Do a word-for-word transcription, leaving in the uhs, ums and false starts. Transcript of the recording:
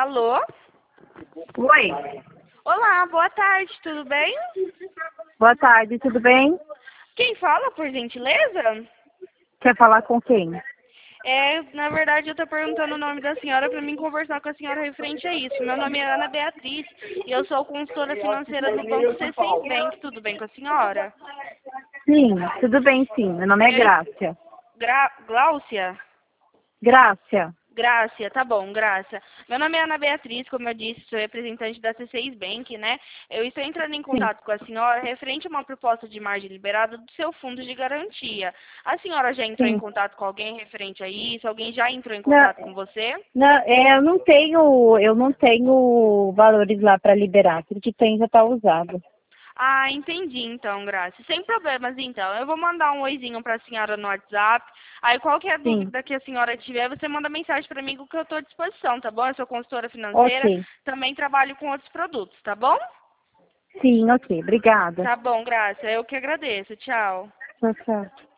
Alô? Oi, Olá, boa tarde, tudo bem? boa tarde, tudo bem? Quem fala, por gentileza? Quer falar com quem? É, na verdade, eu tô perguntando o nome da senhora para mim conversar com a senhora referente a isso. Meu nome é Ana Beatriz e eu sou consultora financeira do Banco C seis Bank. Tudo bem com a senhora? Sim, tudo bem sim, meu nome é Eu, Grácia. Gra, Gláucia? Grácia, Grácia, tá bom, Grácia. Meu nome é Ana Beatriz, como eu disse, sou representante da C seis Bank, né? Eu estou entrando em sim. contato com a senhora referente a uma proposta de margem liberada do seu fundo de garantia. A senhora já entrou em Sim. contato com alguém referente a isso? Alguém já entrou em Não, contato com você? não, é, eu não tenho, eu não tenho valores lá para liberar, aquilo que tem já está usado. Ah, entendi então, Graça. Sem problemas então. Eu vou mandar um oizinho para a senhora no WhatsApp. Aí qualquer Sim, dúvida que a senhora tiver, você manda mensagem para mim que eu estou à disposição, tá bom? Eu sou consultora financeira, ok. também trabalho com outros produtos, tá bom? Sim, ok, obrigada. Tá bom, Graça. Eu que agradeço. Tchau. Tchau, tchau.